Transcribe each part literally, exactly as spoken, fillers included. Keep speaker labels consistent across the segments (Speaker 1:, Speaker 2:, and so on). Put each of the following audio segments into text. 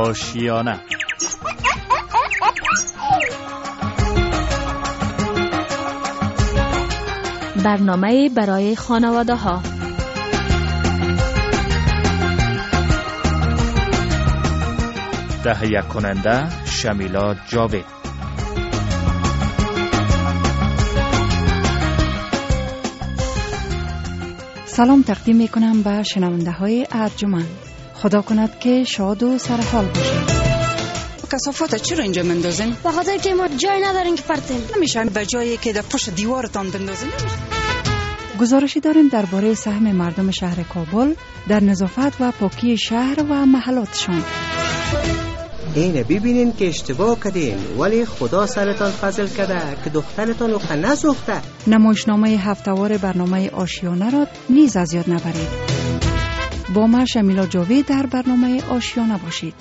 Speaker 1: آشیانه.
Speaker 2: برنامه برای خانواده ها.
Speaker 1: تهیه کننده شمیلا جاوید.
Speaker 3: سلام تقدیم می کنم به شنونده های ارجمند. خدا کند که شاد و سرحال باشید.
Speaker 4: کثافات چرا اینجا مندازین؟
Speaker 5: به خاطر که ما جای نداریم که پرتیم.
Speaker 4: نمیشه به جایی که در پشت دیوارتان بندازین.
Speaker 3: گزارشی داریم درباره سهم مردم شهر کابل در نظافت و پاکی شهر و محلاتشان.
Speaker 6: اینه ببینین که اشتباه کردین، ولی خدا سرتان فضل کرده که دخترتان رو نسوخته.
Speaker 3: نمایشنامه هفته‌وار برنامه آشیانه را نیز از یاد نبرید. با ما شمیلا جاوید در برنامه آشیانه باشید.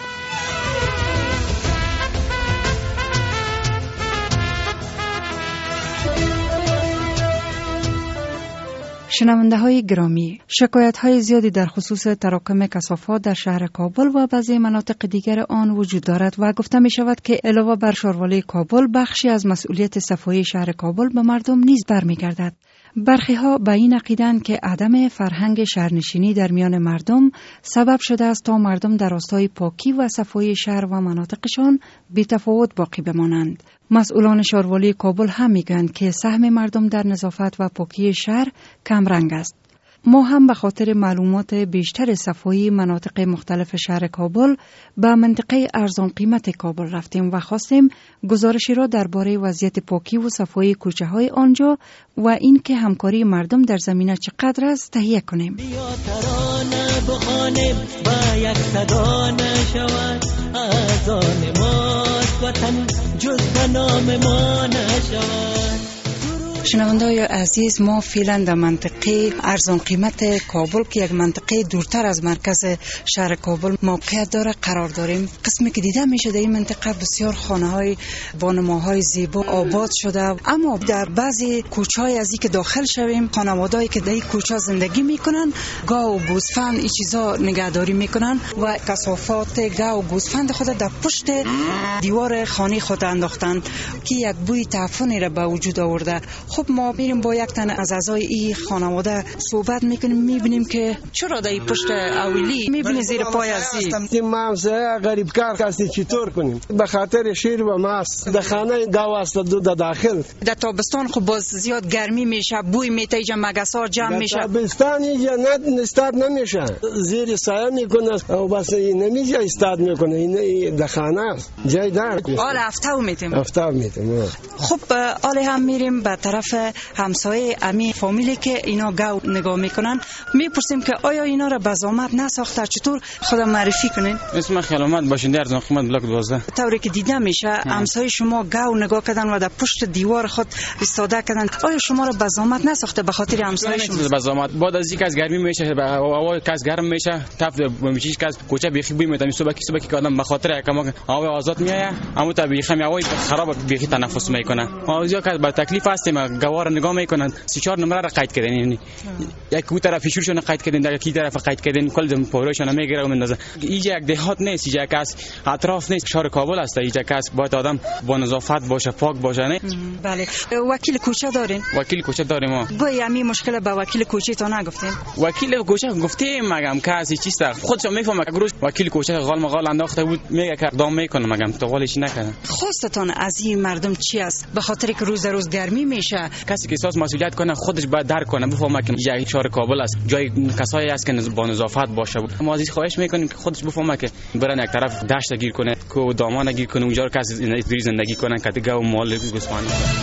Speaker 3: شنونده های گرامی، شکایت های زیادی در خصوص تراکم کثافات در شهر کابل و بعضی مناطق دیگر آن وجود دارد و گفته می شود که علاوه بر شاروالی کابل، بخشی از مسئولیت صفایی شهر کابل به مردم نیز برمیگردد. برخی ها به این عقیدند که عدم فرهنگ شهرنشینی در میان مردم سبب شده است تا مردم در راستای پاکی و صفایی شهر و مناطقشان بی تفاوت باقی بمانند. مسئولان شاروالی کابل هم میگویند که سهم مردم در نظافت و پاکی شهر کم رنگ است. ما هم به خاطر معلومات بیشتر صفایی مناطق مختلف شهر کابل به منطقه ارزان قیمت کابل رفتیم و خواستیم گزارشی را درباره وضعیت پاکی و صفایی کوچه های آنجا و این که همکاری مردم در زمینه چقدر است تهیه کنیم.
Speaker 7: بیا ترانه بخوانیم با یک صدا نشود از آن ماست وطن جز به نام ما نشود.
Speaker 4: شنونده‌های عزیز، ما فعلا در منطقه ارزان قیمت کابل که یک منطقه دورتر از مرکز شهر کابل موقعیت داره قرار داریم. قسمی که دیده میشه در این منطقه بسیار خانه‌های با نماهای زیبا آباد شده، اما در بعضی کوچه‌های از این که داخل شویم، خانواده‌ای که در این کوچه زندگی میکنن گاو و گوسفند این چیزا نگهداری میکنن و کثافات گاو و گوسفند خود در پشت دیوار خانه خود انداختن که یک بوی تعفنی را به وجود آورده. خب ما میریم با یک تن از اعضای این خانواده صحبت میکنیم، میبینیم که چرا در پشت اولی میبینی زیر پای ازی
Speaker 8: این مامزه غریب کار کسی چطور کنیم؟ به خاطر شیر و ماست در خانه گاو است دو داخل.
Speaker 4: در تابستان خب باز زیاد گرمی میشه، بوی میته اینجا مگسا جمع میشه.
Speaker 8: در تابستان اینجا نه استاد نمیشه، زیر سایه میکنه و بس نمیشه استاد میکنه. این در خانه است جای دار.
Speaker 4: آل هفته میتیم
Speaker 8: هفته میتیم.
Speaker 4: خب آل هم میریم به طرف همسایه امی فامیلی که اینا گاو نگاه میکنن، میپرسیم که آیا اینا را به زحمت نساخته، چطور خدا معرفی کنین؟
Speaker 9: اسم خیالامت باشنده ارزان قیمت بلاک دوازده.
Speaker 4: طوری که دیده میشه همسایه شما گاو نگاه کردن و در پشت دیوار خود ایستاده کردن، آیا شما را به زحمت نساخته به خاطر همسایه شما؟
Speaker 9: به زحمت بعد از اینکه از گرمی میشه هوا کس گرم میشه تف میشه که کوچه بیخی بوی میاد، صبح کی صبح کی آدم به خاطر کما هوا آزاد میایه اما طبیعی می هوا خراب بیخی تنفس میکنه. ما زیاد که با تکلیف هستیم گوار نگاه میکنن سی چهار نمره را قید کردن، یعنی یک کو طرف فیشورشون قید کردن در کی طرف قید کردن کل پولشون میگیره و میندازه. اینجا یک دهات نیست، اینجا کس اطراف نیست، شهر کابل است. اینجا کس باید آدم با نظافت باشه، پاک باشه. نه
Speaker 4: بله. وکیل کوچه دارین؟
Speaker 9: وکیل کوچه داریم ما.
Speaker 4: گویا همین مشکل به وکیل کوچه تا نگفتین؟
Speaker 9: وکیل کوچه گفتیم مگم کسی چیست خودش میفهمه که گروش وکیل کوچه غال مغال انداخته بود میگه که اقدام میکنه مگم تو غالش نکنه.
Speaker 4: خواستتون از این مردم چی است؟ به خاطر که روز روز گرمی میشه،
Speaker 9: کسی که احساس مسئولیت کنه خودش باید درک کنه، بفهمه که جای شهر کابل است، جای کسایی است که با نظافت باشه. ما از خواهش میکنیم که خودش بفهمه که برن یک طرف دشت گیر کنه، کو دامان گیر کنه، اونجا کسی زندگی کنن که دیگه و مال گوسفند.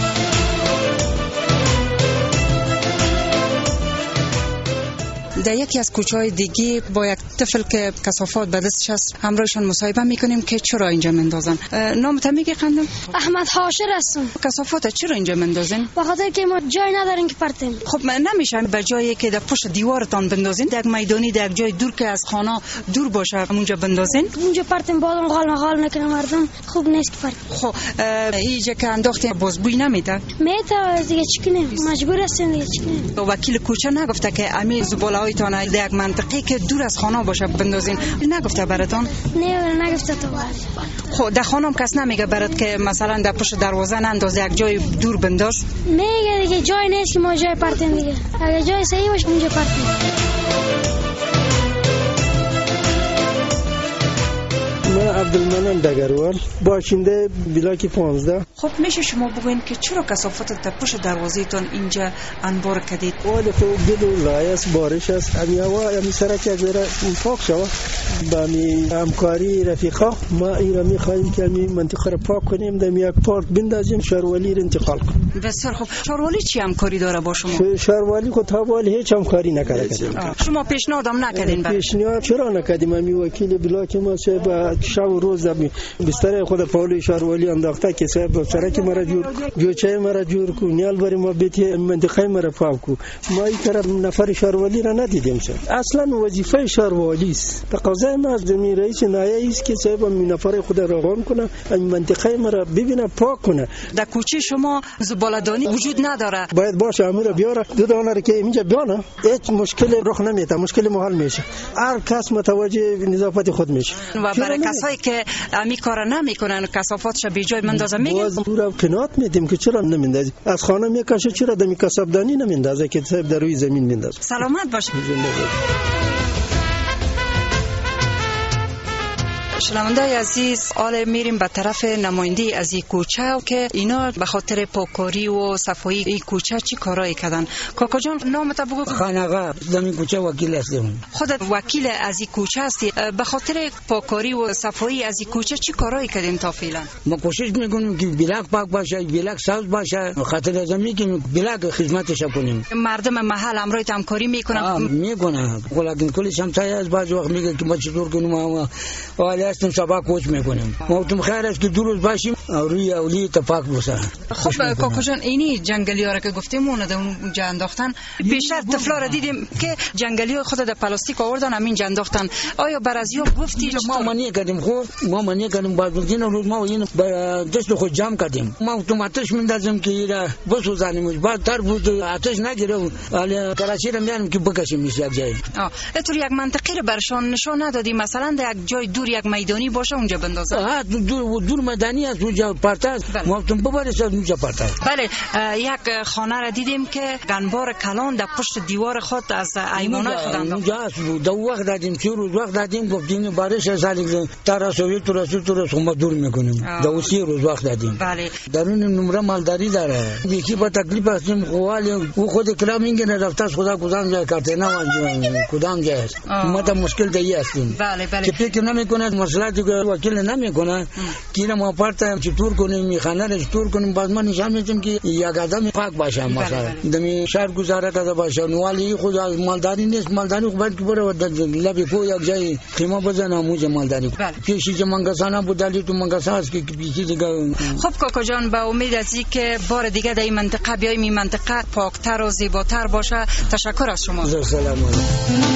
Speaker 4: در یکی از کوچه‌های دیگه با یک طفل که کثافات به دستش است همراهشون مصاحبه میکنیم که چرا اینجا مندازن. نامت میگی خانم؟
Speaker 5: احمد حاشر هستم.
Speaker 4: کثافات چرا اینجا مندازین؟
Speaker 5: به خاطر که ما جای نداریم که پرتیم.
Speaker 4: خب نمیشه به جایی که در پشت دیوارتان بندازین، در میدانی در جای دور که از خانه دور باشه اونجا بندازین؟
Speaker 5: اونجا پرتیم بعدم غال مغال نکنه مردم خوب نیست که پرتیم.
Speaker 4: خب اینجا که انداختین باز بوی نمیده؟
Speaker 5: میته دیگه چی کنیم؟ مجبور هستیم دیگه چی کنیم؟
Speaker 4: وکیل کوچه نگفته که امی زباله‌های نمیتونه در یک منطقه که دور از خانه باشه بندازین؟ نگفته براتون؟
Speaker 5: نه نگفته تو.
Speaker 4: خب در خانم کس نمیگه برات که مثلا در پشت دروازه ننداز، یک جای دور بنداز؟
Speaker 5: میگه دیگه جای نیست که ما جای پرتیم دیگه. اگه جای صحیح باشه اونجا پرتیم.
Speaker 8: من عبدالمنان دگروال، باشنده بلاک پانزده.
Speaker 4: خب میشه شما بگوین که چرا کثافات در پشت دروازه تون اینجا انبار کردید؟
Speaker 8: ولی خب گل و لایه است، بارش است، همین هوا همین سرک یک ذره پاک شود. با همین همکاری رفیقا ما ایرا میخواهیم که همین منطقه را پاک کنیم، در یک پارک بندازیم، شاروالی را انتقال کنیم.
Speaker 4: بسیار خوب. شاروالی چی همکاری داره با شما؟
Speaker 8: شاروالی کو تا ولی هیچ همکاری نکرده.
Speaker 4: شما پیشنهاد هم نکردین؟
Speaker 8: پیشنهاد چرا نکردیم؟ همین وکیل بلاک ما صاحب شب و روز بستر خود پاول شاروالی انداخته که صاحب سرک مرا جور جوچه مرا جور کو، نیال بری ما بیتی منطقه مرا پاک کو. ما این طرف نفر شاروالی را ندیدیم سر. اصلا وظیفه شاروالی است. تقاضای ما از زمین رئیس نایه است که صاحب این نفر خود را روان کنه، این منطقه مرا ببینه، پاک کنه.
Speaker 4: در کوچه شما زباله‌دانی وجود نداره.
Speaker 8: باید باشه امور بیاره دو دانه را که اینجا بیانه هیچ مشکل رخ نمیده، مشکل محل میشه. هر کس متوجه نظافت خود میشه.
Speaker 4: و برای کسایی که امی کار نمیکنن کثافاتش به جای مندازه میگن
Speaker 8: باز رو قناعت میدیم که چرا نمیندازی؟ از خانه میکشه چرا دمی کسبدانی نمیندازه که صاحب در روی زمین میندازه؟
Speaker 4: سلامت باش. شنوندای عزیز، حالا میریم به طرف نمایندگی از این کوچه که اینا به خاطر پاکاری و صفایی این کوچه چی کارایی کردن. کاکا جان نامت بگو.
Speaker 10: خانقا دمی کوچه وکیل هستم.
Speaker 4: خودت وکیل از این کوچه هستی. به خاطر پاکاری و صفایی از این کوچه چی کارایی کردین تا فعلا؟
Speaker 10: ما کوشش میکنیم که بلاک پاک باشه، بلاک سبز باشه، خاطر از می که بلاک خدمتش کنیم.
Speaker 4: مردم محل امروز همکاری میکنن؟
Speaker 10: میکنن. ولی کلی شمسایه از بعض وقت میگه که ما چطور کنیم، ما حالا هستیم سبا کوچ میکنیم. ما تو خیر است که دو روز باشیم روی اولی اتفاق بشه.
Speaker 4: خب کاکا جان اینی جنگلی‌ها را که گفتیم اون در اونجا انداختن، بیشتر طفلا را دیدیم که جنگلی‌ها خود در پلاستیک آوردن همین جا انداختن. آیا بر از یا گفتی
Speaker 10: ما مانی کردیم؟ خب ما مانی کردیم، بعد این روز ما این دست خود جمع کردیم. ما اتوماتیک میندازیم که ایرا بسوزانیم، بعد تر بود آتش نگیره ولی کراچی را میاریم که بکشیم میشه یک جای.
Speaker 4: آ اتور یک منطقه را برشان نشان ندادی، مثلا در یک جای دور یک میدانی باشه اونجا بندازه؟
Speaker 10: ها دور دور میدانی است اونجا پرتاز ما تون ببرید اونجا پرتاز.
Speaker 4: بله یک خانه را دیدیم که گنبار کلان در پشت دیوار خود از ایوانای خود انداخت.
Speaker 10: اونجا است دو وقت دادیم چه روز وقت دادیم گفتیم بارش سالی تراسوی تو رسو تو رسو ما دور میکنیم دو سی روز وقت دادیم.
Speaker 4: بله
Speaker 10: درون نمره مالداری داره یکی با تکلیف هستیم خوالی او خود کلام میگه رفته خدا کدام جای کارته نه کدام جای است ما تا مشکل دی هستیم.
Speaker 4: بله بله
Speaker 10: که فکر نمیکنه مسئله وکیل نمیکنه که ما پارت چطور کنیم میخانه رو چطور کنیم. باز ما نشان میدیم که یک آدم پاک باشه مثلا دمی شهر گذاره کرده باشه ولی خود مالداری نیست. مالداری خود که بره لبی کو یک جای خیمه بزنه موزه مالداری پیشی که منگسانه بودلی تو منگسان است که پیشی دیگه.
Speaker 4: خب کاکا جان با امید از اینکه بار دیگه در این منطقه بیایم این منطقه پاکتر و زیباتر باشه. تشکر از شما.
Speaker 10: سلام علیکم.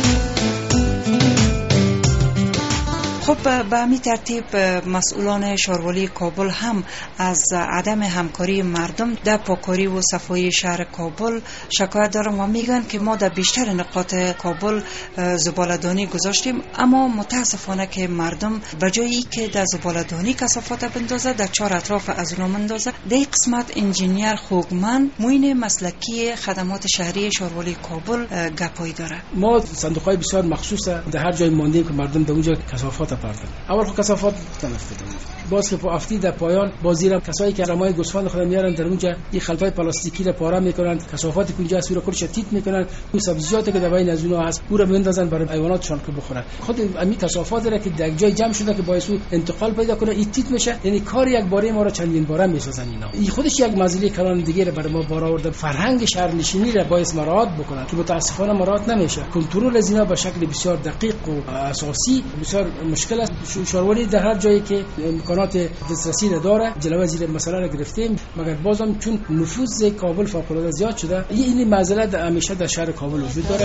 Speaker 4: خب به همین ترتیب مسئولان شاروالی کابل هم از عدم همکاری مردم در پاکاری و صفایی شهر کابل شکایت دارن و میگن که ما در بیشتر نقاط کابل زباله‌دانی گذاشتیم، اما متاسفانه که مردم به جایی که در زباله‌دانی کثافات بندازه در چهار اطراف از اونها مندازه. در این قسمت انجینیر خوگمن معین مسلکی خدمات شهری شاروالی کابل گپایی داره.
Speaker 11: ما صندوق‌های بسیار مخصوص در هر جای مانده که مردم در اونجا کثافات پردن. اول خود کثافات تنفته باز که پا افتی در پایان بازیرم کسایی که رمای گوسفند خود میارن در اونجا این خلفای پلاستیکی را پاره میکنن، کثافاتی که اونجا است رو کلش تیت میکنن، اون سبزیجاتی که در بین از اونها هست او رو میندازن برای حیواناتشون که بخورن. خود همین کثافات را که در جای جمع شده که باعث انتقال پیدا کنه این تیت میشه، یعنی کار یک باره ما را چندین باره میسازن. اینا این خودش یک مسئله کلان دیگه را برای ما بار آورده. فرهنگ شهرنشینی را باعث مراعات بکنن که متاسفانه مراعات نمیشه. کنترل از اینا به شکل بسیار دقیق و اساسی بسیار مشکل است. شاروالی در هر جایی که امکانات دسترسی داره جلوه زیر مسئله را گرفتیم، مگر بازم چون نفوذ کابل فوق العاده زیاد شده این مسئله در همیشه در شهر کابل وجود داره.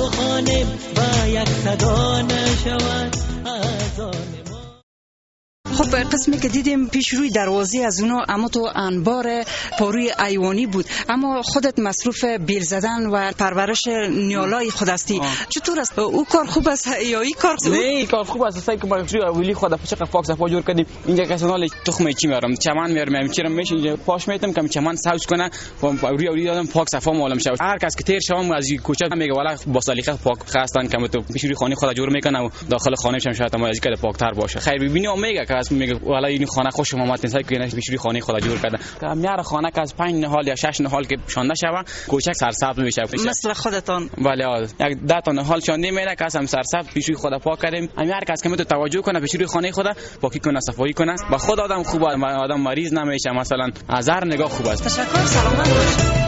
Speaker 7: با یک صدا نشود
Speaker 4: خب قسمی که دیدیم پیش روی دروازه از اونا اما تو انبار پاروی ایوانی بود، اما خودت مصروف بیل زدن و پرورش نیالای خود هستی. چطور است؟ او کار خوب است یا این کار خوب؟
Speaker 9: نه این کار خوب است. سعی کنم روی اولی خود پچق فاکس افا جور کردیم. اینجا کسانال تخم چی میارم، چمن میارم، میچرم میشه اینجا پاش میتم که چمن سوز کنه و روی اولی دادم فاکس افا معلوم شه. هر کس که تیر شوم از کوچه میگه والا با سلیقه پاک خواستن که تو پیش روی خانه خود جور میکنه و داخل خانه شم شاید ما از کده پاکتر باشه. خیر ببینی میگه که از میگه والا این خانه خوش اومد نسای که پیش روی خانه خود جور کرده. که میاره خانه که از پنج نهال یا شش نهال که شانده شوه کوچک سرسبز میشه.
Speaker 4: مثل خودتان.
Speaker 9: بله یک ده تا نهال شانده میره که هم سرسبز پیش روی خود پاک کردیم. هر کس که تو توجه کنه پیش روی خانه خود پاکی کنه، صفایی کنه و خود آدم خوب آدم مریض نمیشه. مثلا از هر نگاه خوب است.
Speaker 4: تشکر، سلامت باشید.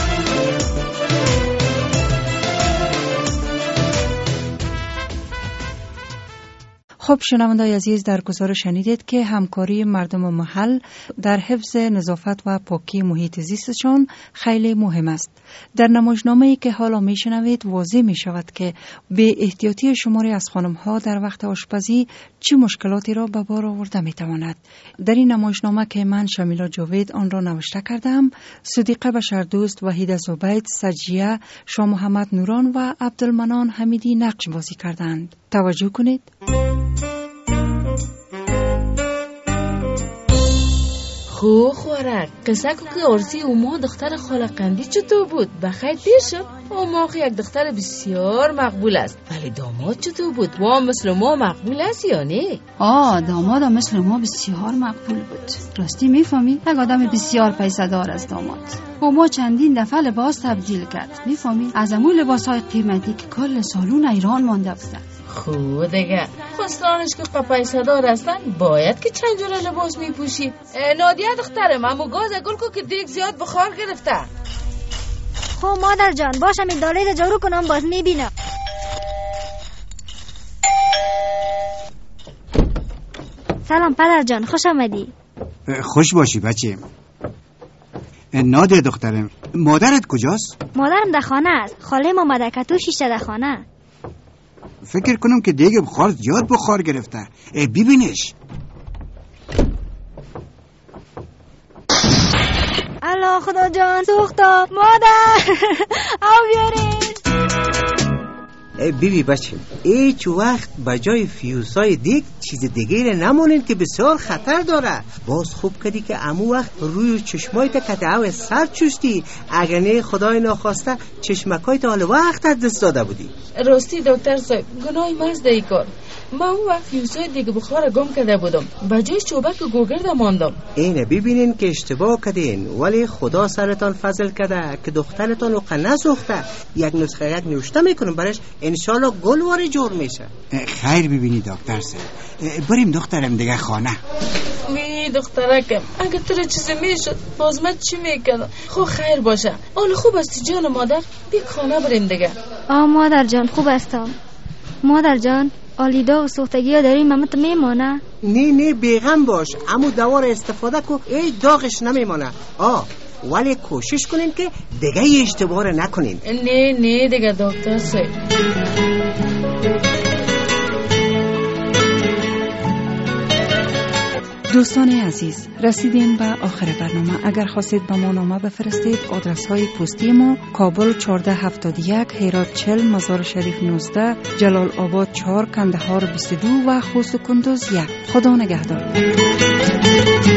Speaker 3: خب شنوندگان عزیز، در گزارش شنیدید که همکاری مردم محل در حفظ نظافت و پاکی محیط زیستشان خیلی مهم است. در نمایشنامه‌ای که حالا میشنوید واضح می شود که به احتیاطی شماری از خانم‌ها در وقت آشپزی چه مشکلاتی را به بار آورده می تواند. در این نمایشنامه که من شمیلا جاوید آن را نوشته کردم، صدیقه بشردوست، وحیده زبید، سجیه، شاه محمد نوران و عبدالمنان حمیدی نقش بازی کردند. توجه کنید.
Speaker 2: خو خورک قصه که ارسی اوما دختر خاله قندی چطور بود؟ بخیر دیر شد. اوما یک دختر بسیار مقبول است، ولی داماد چطور بود؟ و مثل ما مقبول است یا نه؟
Speaker 12: آه داماد مثل ما بسیار مقبول بود. راستی میفهمی؟ یک آدم بسیار پیسه دار از داماد. اوما چندین دفعه لباس تبدیل کرد، میفهمی؟ از امون لباس های قیمتی که کل سالون ایران مانده بود.
Speaker 2: خوب دیگه خواستانش که پیسه دار هستن باید که چند جور لباس می پوشید. نادیه دخترم امو گاز گل کو که دیگ زیاد بخار گرفته.
Speaker 5: خب مادر جان باشم این داله جارو کنم باز می بینم. سلام پدر جان، خوش آمدی.
Speaker 13: خوش باشی بچه. نادیه دخترم، مادرت کجاست؟
Speaker 5: مادرم در خانه است. خاله ما مدکتو شیشه در خانه.
Speaker 13: فکر کنم که دیگه بخار زیاد بخار گرفته. ببینش.
Speaker 5: الله خدا جان سوختا مادر او بیارین.
Speaker 6: بیبی بچه هیچ وقت بجای فیوسای دیگ چیز دیگه را نمونین که بسیار خطر داره. باز خوب کردی که امو وقت روی چشمای تا کتعو سر چوستی، اگر نه خدای ناخواسته چشمکای تا حال وقت دست داده بودی.
Speaker 2: راستی دکتر صاحب گناهی مزد ای کار. من اون وقت فیوسای دیگه بخار گم کرده بودم، بجای چوبک گوگرد ماندم.
Speaker 6: اینه ببینین که اشتباه کردین، ولی خدا سرتان فضل کرده که دخترتان وقت نسوخته. یک نسخه یک نوشته میکنم برش، انشالله گلواری جور میشه.
Speaker 13: خیر ببینی دکتر صاحب، بریم دخترم دیگه خانه.
Speaker 2: می دخترکم اگه تو را چیزی میشد باز من چی میکنم؟ خب خیر باشه. آن خوب است جان مادر، بی خانه بریم دیگه.
Speaker 5: آه مادر جان خوب استم. مادر جان آلیدا و سوختگی ها داریم ممت میمانه؟
Speaker 6: نه نه بیغم باش، امو دوار استفاده کو ای داغش نمیمانه. آه ولی کوشش کنین که دیگه اشتباه نکنین.
Speaker 2: نه نه دیگه دکتر صاحب.
Speaker 3: دوستان عزیز، رسیدیم به آخر برنامه. اگر خواستید به ما نامه بفرستید، آدرس های پستی ما کابل چهارده هفتاد و یک، هرات چهل، مزار شریف نوزده، جلال آباد چهار، کندهار بیست و دو و خوست و کندوز یک. خدا نگهدار.